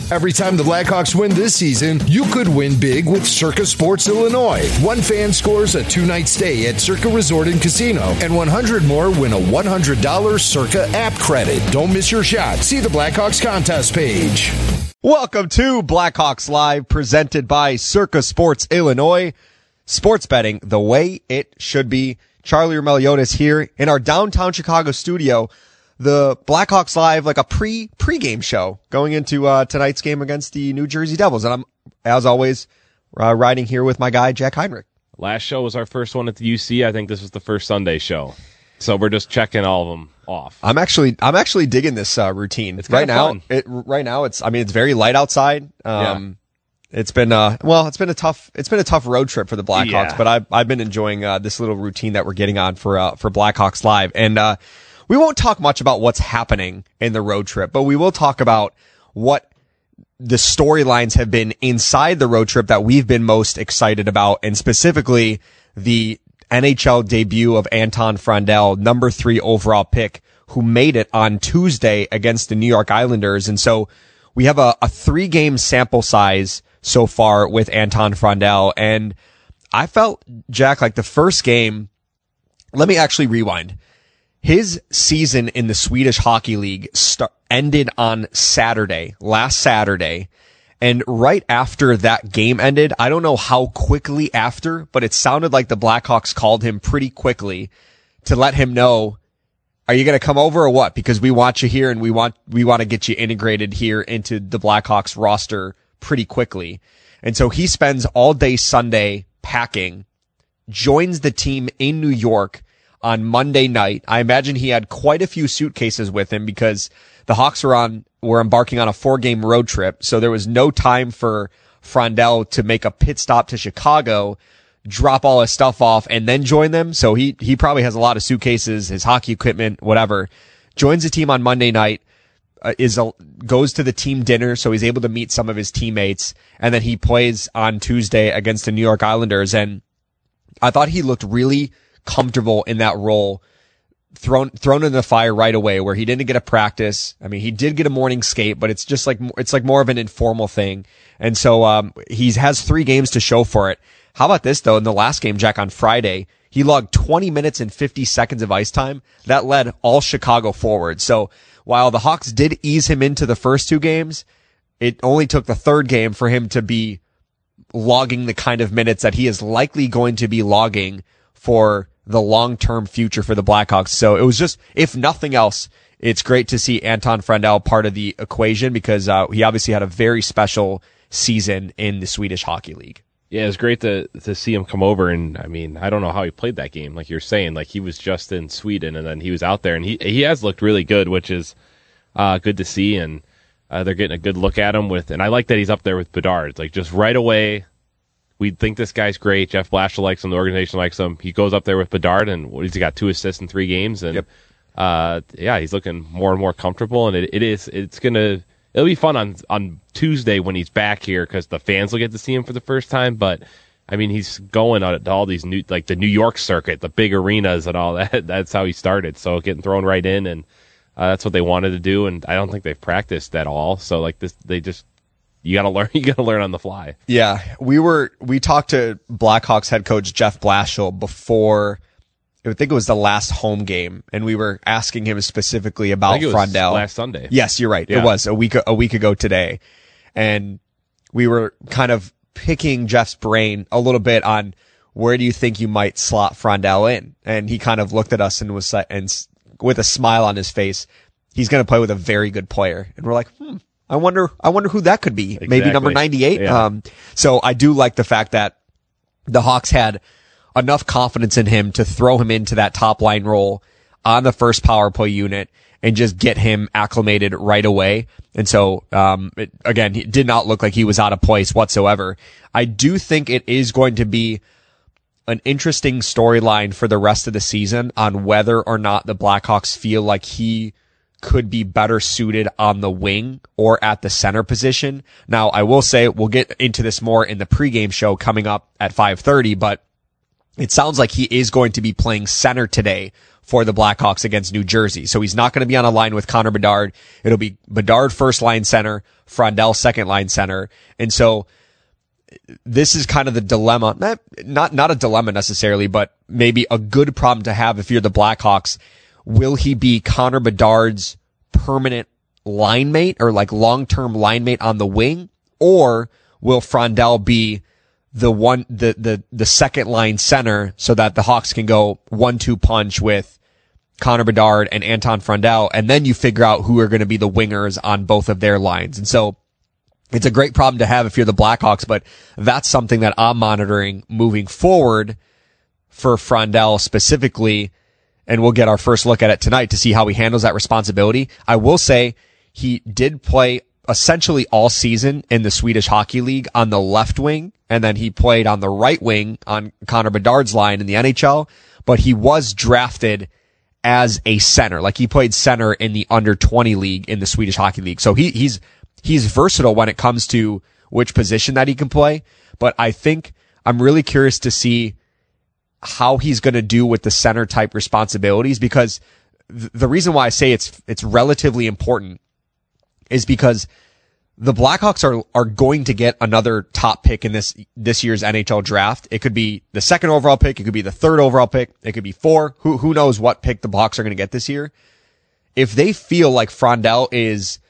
Every time the Blackhawks win this season, you could win big with Circa Sports Illinois. One fan scores a 2-night stay at Circa Resort and Casino, and 100 more win a $100 Circa app credit. Don't miss your shot. See the Blackhawks contest page. Welcome to Blackhawks Live, presented by Circa Sports Illinois. Sports betting the way it should be. Charlie Meliodas here in our downtown Chicago studio. The Blackhawks Live, like a pre-game show going into tonight's game against the New Jersey Devils. And I'm, as always, riding here with my guy, Jack Heinrich. Last show was our first one at the UC. I think this was the first Sunday show. So we're just checking all of them off. I'm actually digging this routine. It's right now. It's very light outside. It's been a tough road trip for the Blackhawks, but I've been enjoying this little routine that we're getting on for Blackhawks Live. And we won't talk much about what's happening in the road trip, but we will talk about what the storylines have been inside the road trip that we've been most excited about, and specifically the NHL debut of Anton Frandell, number 3 overall pick, who made it on Tuesday against the New York Islanders. And so we have a 3-game sample size so far with Anton Frandell. And I felt, Jack, like the first game, let me actually rewind. His season in the Swedish Hockey League ended on last Saturday. And right after that game ended, I don't know how quickly after, but it sounded like the Blackhawks called him pretty quickly to let him know, are you going to come over or what? Because we want you here and we want to get you integrated here into the Blackhawks roster pretty quickly. And so he spends all day Sunday packing, joins the team in New York on Monday night. I imagine he had quite a few suitcases with him because the Hawks were embarking on a 4-game road trip. So there was no time for Frandell to make a pit stop to Chicago, drop all his stuff off, and then join them. So he probably has a lot of suitcases, his hockey equipment, whatever. Joins the team on Monday night, goes to the team dinner, so he's able to meet some of his teammates, and then he plays on Tuesday against the New York Islanders. And I thought he looked really comfortable in that role, thrown in the fire right away, where he didn't get a practice. I mean, he did get a morning skate, but it's like more of an informal thing. And so, he has 3 games to show for it. How about this though? In the last game, Jack, on Friday, he logged 20 minutes and 50 seconds of ice time. That led all Chicago forward. So while the Hawks did ease him into the first 2 games, it only took the 3rd game for him to be logging the kind of minutes that he is likely going to be logging for the long-term future for the Blackhawks. So it was just, if nothing else, it's great to see Anton Frandell part of the equation because he obviously had a very special season in the Swedish Hockey League. Yeah, it was great to see him come over, and I mean, I don't know how he played that game. Like you're saying, like he was just in Sweden, and then he was out there, and he has looked really good, which is good to see, and they're getting a good look at him and I like that he's up there with Bedard. Like just right away, we think this guy's great. Jeff Blashill likes him. The organization likes him. He goes up there with Bedard, and he's got 2 assists in 3 games, and he's looking more and more comfortable, and it'll be fun on Tuesday when he's back here because the fans will get to see him for the first time. But I mean, he's going to all these the New York circuit, the big arenas and all that. That's how he started. So getting thrown right in, and that's what they wanted to do. And I don't think they've practiced at all. So like this, you gotta learn on the fly. Yeah, we talked to Blackhawks head coach Jeff Blashill before, I think it was the last home game, and we were asking him specifically about Frandell. Last Sunday. Yes, you're right. Yeah. It was a week ago today, and we were kind of picking Jeff's brain a little bit on where do you think you might slot Frandell in, and he kind of looked at us and was with a smile on his face, he's going to play with a very good player, and we're like, I wonder who that could be. Exactly. Maybe number 98. Yeah. So I do like the fact that the Hawks had enough confidence in him to throw him into that top line role on the first power play unit and just get him acclimated right away. And so, again, it did not look like he was out of place whatsoever. I do think it is going to be an interesting storyline for the rest of the season on whether or not the Blackhawks feel like he could be better suited on the wing or at the center position. Now, I will say we'll get into this more in the pregame show coming up at 5:30, but it sounds like he is going to be playing center today for the Blackhawks against New Jersey. So he's not going to be on a line with Connor Bedard. It'll be Bedard first line center, Frondell second line center. And so this is kind of the dilemma, not a dilemma necessarily, but maybe a good problem to have if you're the Blackhawks. Will he be Connor Bedard's permanent line mate or like long-term line mate on the wing? Or will Frondell be the second line center so that the Hawks can go 1-2 punch with Connor Bedard and Anton Frondell, and then you figure out who are going to be the wingers on both of their lines. And so it's a great problem to have if you're the Blackhawks, but that's something that I'm monitoring moving forward for Frondell specifically, and we'll get our first look at it tonight to see how he handles that responsibility. I will say he did play essentially all season in the Swedish Hockey League on the left wing, and then he played on the right wing on Connor Bedard's line in the NHL, but he was drafted as a center. Like he played center in the under 20 league in the Swedish Hockey League. So he's versatile when it comes to which position that he can play, but I think I'm really curious to see how he's going to do with the center type responsibilities, because the reason why I say it's relatively important is because the Blackhawks are going to get another top pick in this year's NHL draft. It could be the second overall pick. It could be the third overall pick. It could be 4. Who knows what pick the Hawks are going to get this year. If they feel like Frondell is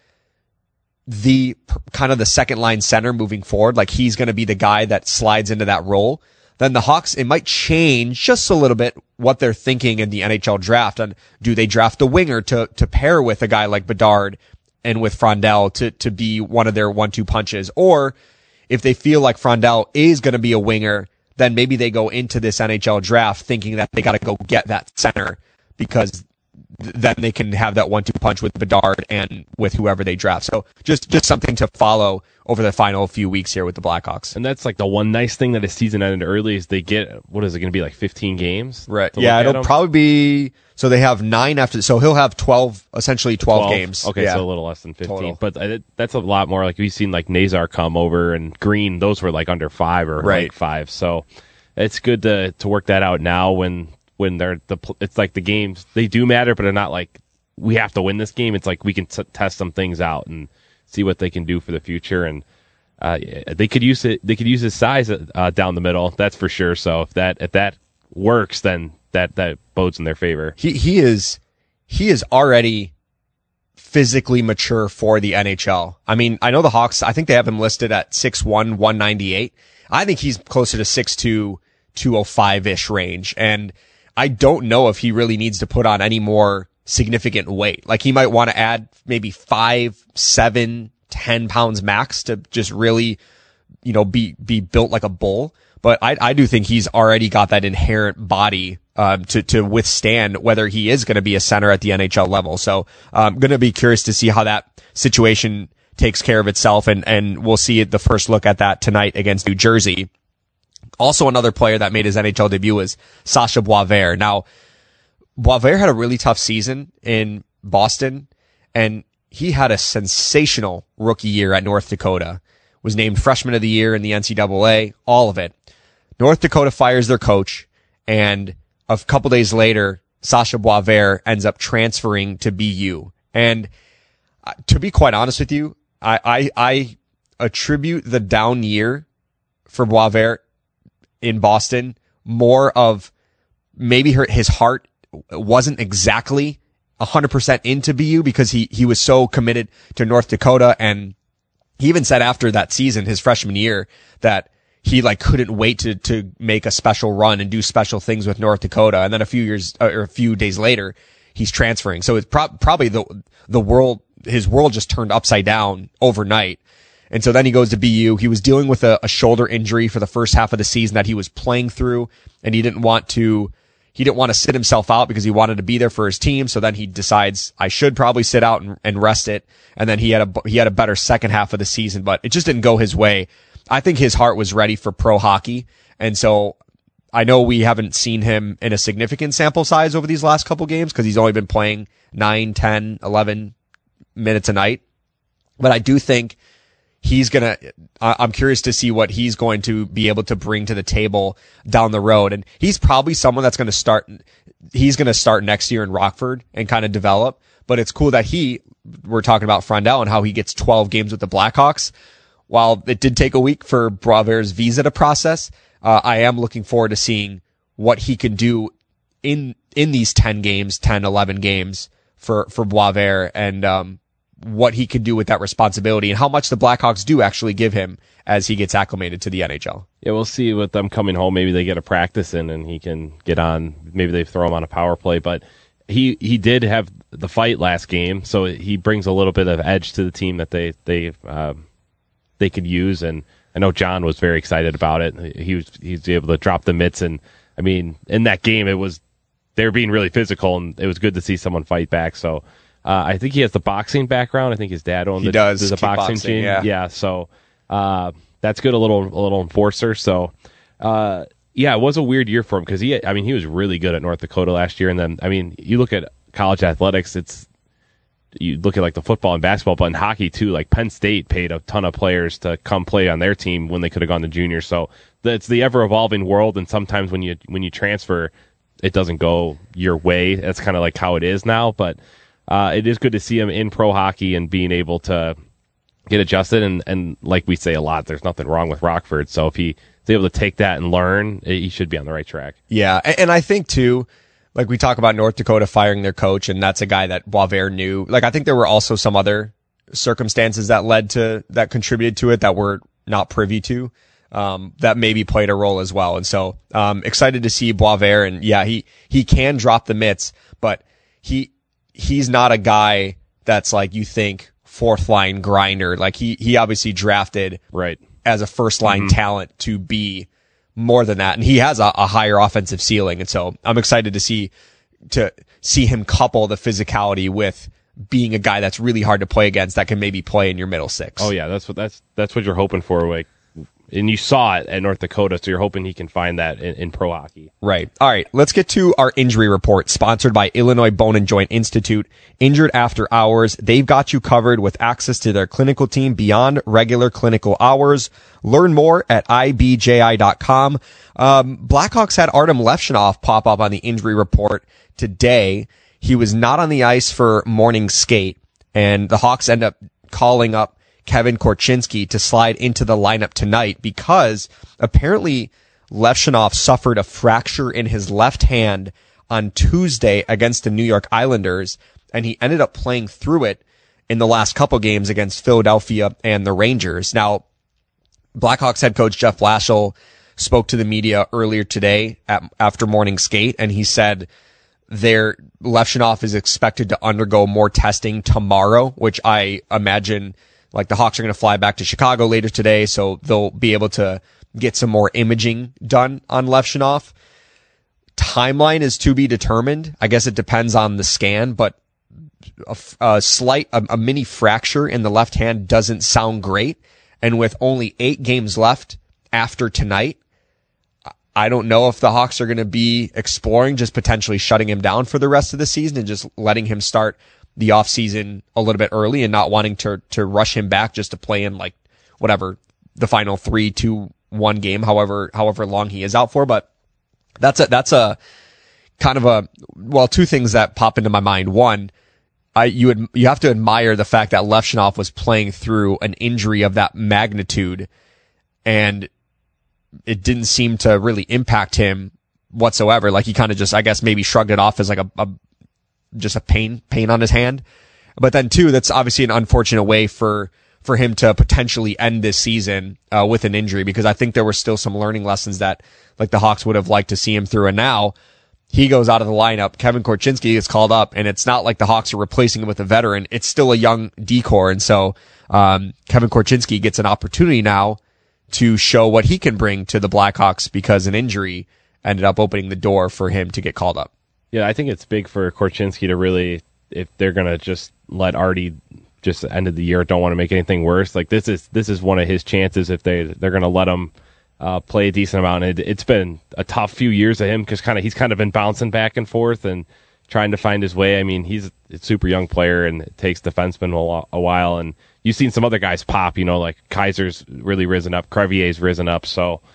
the kind of the second line center moving forward, like he's going to be the guy that slides into that role, then the Hawks, it might change just a little bit what they're thinking in the NHL draft. And do they draft a winger to pair with a guy like Bedard and with Frondell to be one of their 1-2 punches? Or if they feel like Frondell is going to be a winger, then maybe they go into this NHL draft thinking that they got to go get that center, because then they can have that 1-2 punch with Bedard and with whoever they draft. So just something to follow over the final few weeks here with the Blackhawks. And that's like the one nice thing that a season ended early is they get, what is it going to be, like 15 games? Right. Yeah, it'll probably be, so they have 9 after, so he'll have 12, essentially 12 games. Okay, yeah. So a little less than 15. Total. But that's a lot more. Like we've seen like Nazar come over and Green, those were like under 5 or right. like 5. So it's good to work that out now when they're it's like the games, they do matter, but they're not like, we have to win this game. It's like we can test some things out and see what they can do for the future. And they could use it. They could use his size down the middle. That's for sure. So if that works, then that bodes in their favor. He is already physically mature for the NHL. I mean, I know the Hawks, I think they have him listed at 6'1", 198. I think he's closer to 6'2", 205-ish range. And I don't know if he really needs to put on any more significant weight. Like he might want to add maybe 5, 7, 10 pounds max to just really, be built like a bull. But I do think he's already got that inherent body, to withstand whether he is going to be a center at the NHL level. So I'm going to be curious to see how that situation takes care of itself. And we'll see the first look at that tonight against New Jersey. Also, another player that made his NHL debut was Sasha Boisvert. Now, Boisvert had a really tough season in Boston, and he had a sensational rookie year at North Dakota. Was named Freshman of the Year in the NCAA, all of it. North Dakota fires their coach, and a couple days later, Sasha Boisvert ends up transferring to BU. And to be quite honest with you, I attribute the down year for Boisvert in Boston more of maybe his heart wasn't exactly 100% into BU, because he was so committed to North Dakota. And he even said after that season, his freshman year, that he couldn't wait to make a special run and do special things with North Dakota. And then a few days later, he's transferring. So it's probably his world just turned upside down overnight. And so then he goes to BU. He was dealing with a shoulder injury for the first half of the season that he was playing through, and he didn't want to sit himself out because he wanted to be there for his team. So then he decides, I should probably sit out and rest it. And then he had a better second half of the season, but it just didn't go his way. I think his heart was ready for pro hockey. And so I know we haven't seen him in a significant sample size over these last couple games because he's only been playing 9, 10, 11 minutes a night. But I do think I'm curious to see what he's going to be able to bring to the table down the road. And he's probably someone that's going to start, he's going to start next year in Rockford and kind of develop. But it's cool that we're talking about Frondell and how he gets 12 games with the Blackhawks. While it did take a week for Boisvert's visa to process, I am looking forward to seeing what he can do in these 10, 11 games for Boisvert, and what he can do with that responsibility and how much the Blackhawks do actually give him as he gets acclimated to the NHL. Yeah, we'll see with them coming home. Maybe they get a practice in and he can get on. Maybe they throw him on a power play, but he did have the fight last game, so he brings a little bit of edge to the team that they could use. And I know John was very excited about it. He's able to drop the mitts, and I mean, in that game, they were being really physical, and it was good to see someone fight back. So I think he has the boxing background. I think his dad owned the boxing team. Yeah. So that's good. A little enforcer. So yeah, it was a weird year for him because he was really good at North Dakota last year. And then, I mean, you look at college athletics, you look at like the football and basketball, but in hockey too, like Penn State paid a ton of players to come play on their team when they could have gone to junior. So it's the ever evolving world. And sometimes when you transfer, it doesn't go your way. That's kind of like how it is now, but it is good to see him in pro hockey and being able to get adjusted. And like we say a lot, there's nothing wrong with Rockford. So if he's able to take that and learn, he should be on the right track. Yeah. And I think too, like we talk about North Dakota firing their coach, and that's a guy that Boisvert knew. Like I think there were also some other circumstances that contributed to it that we're not privy to, that maybe played a role as well. And so, excited to see Boisvert, and yeah, he can drop the mitts, but he's not a guy that's like, you think, fourth line grinder. Like he obviously drafted right as a first line talent to be more than that. And he has a higher offensive ceiling. And so I'm excited to see him couple the physicality with being a guy that's really hard to play against, that can maybe play in your middle six. Oh yeah. That's what you're hoping for. Like, and you saw it at North Dakota, so you're hoping he can find that in pro hockey. Right. All right. Let's get to our injury report, sponsored by Illinois Bone and Joint Institute. Injured after hours, they've got you covered with access to their clinical team beyond regular clinical hours. Learn more at ibji.com. Blackhawks had Artem Levshunov pop up on the injury report today. He was not on the ice for morning skate, and the Hawks end up calling up Kevin Korchinski to slide into the lineup tonight because apparently Levshunov suffered a fracture in his left hand on Tuesday against the New York Islanders, and he ended up playing through it in the last couple games against Philadelphia and the Rangers. Now, Blackhawks head coach Jeff Blashill spoke to the media earlier today after morning skate, and he said Levshunov is expected to undergo more testing tomorrow, which I imagine, like, the Hawks are going to fly back to Chicago later today, so they'll be able to get some more imaging done on Levshunov. Timeline is to be determined. I guess it depends on the scan, but a mini fracture in the left hand doesn't sound great. And with only 8 games left after tonight, I don't know if the Hawks are going to be exploring just potentially shutting him down for the rest of the season and just letting him start the offseason a little bit early and not wanting to rush him back just to play in, like, whatever the final 3-2-1 game, however long he is out for. But that's a kind of two things that pop into my mind. One, you have to admire the fact that Levshunov was playing through an injury of that magnitude, and it didn't seem to really impact him whatsoever. Like, he kind of just, I guess, maybe shrugged it off as like just a pain on his hand. But then two, that's obviously an unfortunate way for him to potentially end this season with an injury, because I think there were still some learning lessons that, like, the Hawks would have liked to see him through. And now he goes out of the lineup. Kevin Korchinski gets called up, and it's not like the Hawks are replacing him with a veteran. It's still a young D-core. And so Kevin Korchinski gets an opportunity now to show what he can bring to the Blackhawks, because an injury ended up opening the door for him to get called up. Yeah, I think it's big for Korchinski to really, if they're going to just let Artie just end of the year, don't want to make anything worse. Like, this is one of his chances if they're going to let him play a decent amount. It's been a tough few years of him because he's kind of been bouncing back and forth and trying to find his way. I mean, he's a super young player, and it takes defensemen a while. And you've seen some other guys pop, like Kaiser's really risen up, Crevier's risen up. So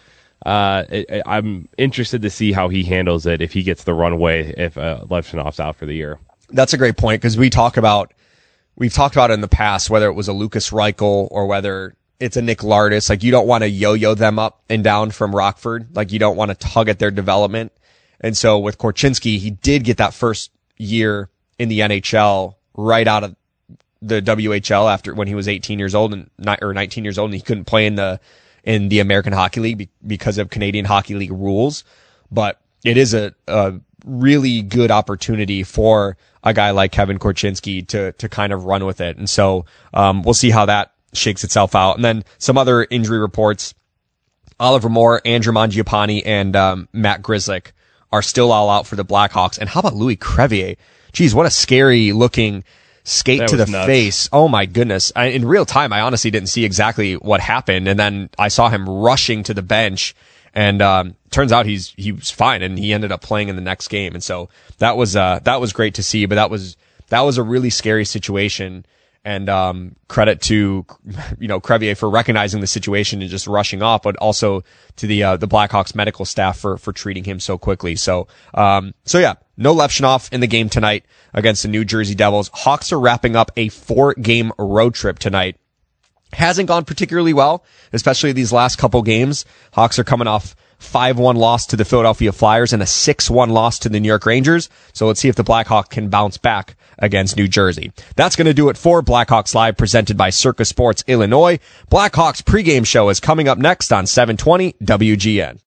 I'm interested to see how he handles it if he gets the runway if Levshinov's out for the year. That's a great point, because we've talked about it in the past, whether it was a Lucas Reichel or whether it's a Nick Lardis. Like, you don't want to yo-yo them up and down from Rockford. Like, you don't want to tug at their development. And so with Korchinski, he did get that first year in the NHL right out of the WHL after when he was 18 years old or 19 years old, and he couldn't play in the American Hockey League because of Canadian Hockey League rules. But it is a really good opportunity for a guy like Kevin Korchinski to kind of run with it. And so, we'll see how that shakes itself out. And then some other injury reports. Oliver Moore, Andrew Mangiapane, and Matt Grzelcyk are still all out for the Blackhawks. And how about Louis Crevier? Geez, what a scary looking skate to the face. Oh my goodness. In real time, I honestly didn't see exactly what happened. And then I saw him rushing to the bench, and turns out he was fine, and he ended up playing in the next game. And so that was great to see, but that was a really scary situation. And credit to Crevier for recognizing the situation and just rushing off, but also to the Blackhawks medical staff for treating him so quickly. So yeah, no Levshunov in the game tonight against the New Jersey Devils. Hawks are wrapping up a 4-game road trip tonight. Hasn't gone particularly well, especially these last couple games. Hawks are coming off 5-1 loss to the Philadelphia Flyers and a 6-1 loss to the New York Rangers. So let's see if the Blackhawks can bounce back against New Jersey. That's going to do it for Blackhawks Live, presented by Circa Sports Illinois. Blackhawks pregame show is coming up next on 720 WGN.